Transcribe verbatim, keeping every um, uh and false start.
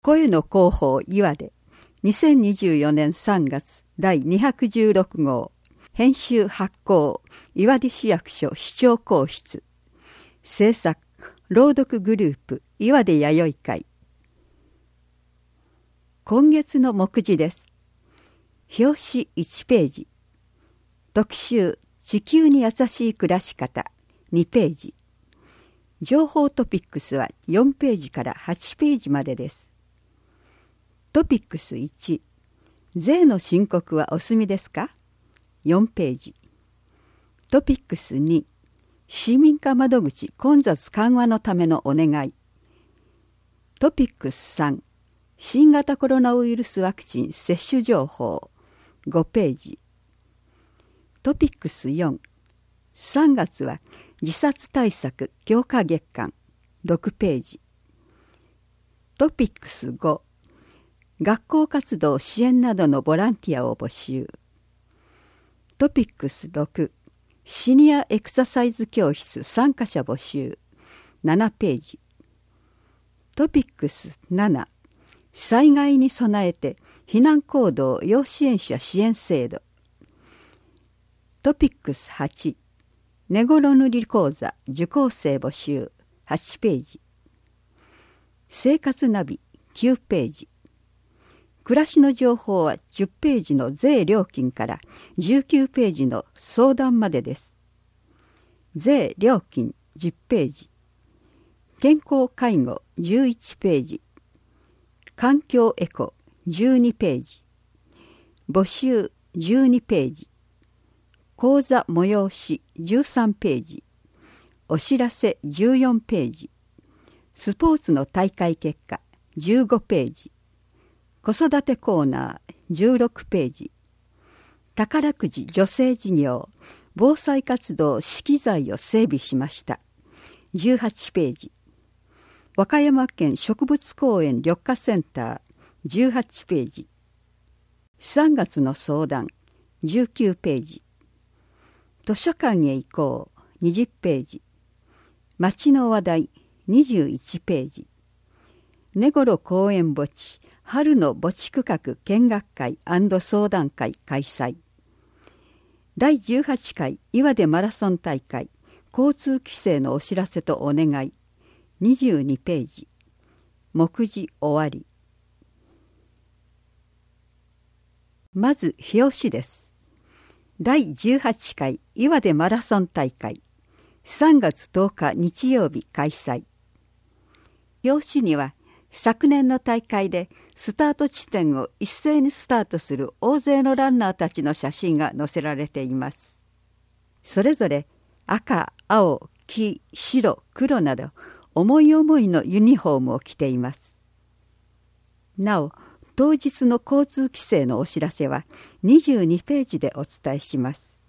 声の広報岩出にせんにじゅうよねんさんがつだいにひゃくじゅうろくごう編集発行岩出市役所市長公室制作朗読グループ岩出弥生会。今月の目次です。表紙いちページ、特集地球に優しい暮らし方にページ、情報トピックスはよんページからはちページまでです。トピックスいち、税の申告はお済みですかよんページ。トピックスに、市民課窓口混雑緩和のためのお願い。トピックスさん、新型コロナウイルスワクチン接種情報ごページ。トピックスよん、さんがつは自殺対策強化月間ろくページ。トピックスご、学校活動支援などのボランティアを募集。トピックスろく、シニアエクササイズ教室参加者募集ななページ。トピックスなな、災害に備えて避難行動要支援者支援制度。トピックスはち、寝頃塗り講座受講生募集はちページ。生活ナビきゅうページ。暮らしの情報はじゅっページの税料金からじゅうきゅうページの相談までです。税料金じゅっページ。健康介護じゅういちページ。環境エコじゅうにページ。募集じゅうにページ。講座催しじゅうさんページ。お知らせじゅうよんページ。スポーツの大会結果じゅうごページ。子育てコーナーじゅうろくページ。宝くじ助成事業防災活動資機材を整備しましたじゅうはちページ。和歌山県植物公園緑化センターじゅうはちページ。さんがつの相談じゅうきゅうページ。図書館へ行こうにじゅっページ。町の話題にじゅういちページ。根頃公園墓地春の墓地区画見学会&相談会開催。だいじゅうはちかい岩手マラソン大会交通規制のお知らせとお願いにじゅうにページ。目次終わり。まず表紙です。だいじゅうはちかい岩手マラソン大会さんがつとおか日曜日開催。表紙には昨年の大会でスタート地点を一斉にスタートする大勢のランナーたちの写真が載せられています。それぞれ赤、青、黄、白、黒など思い思いのユニフォームを着ています。なお、当日の交通規制のお知らせはにじゅうにページでお伝えします。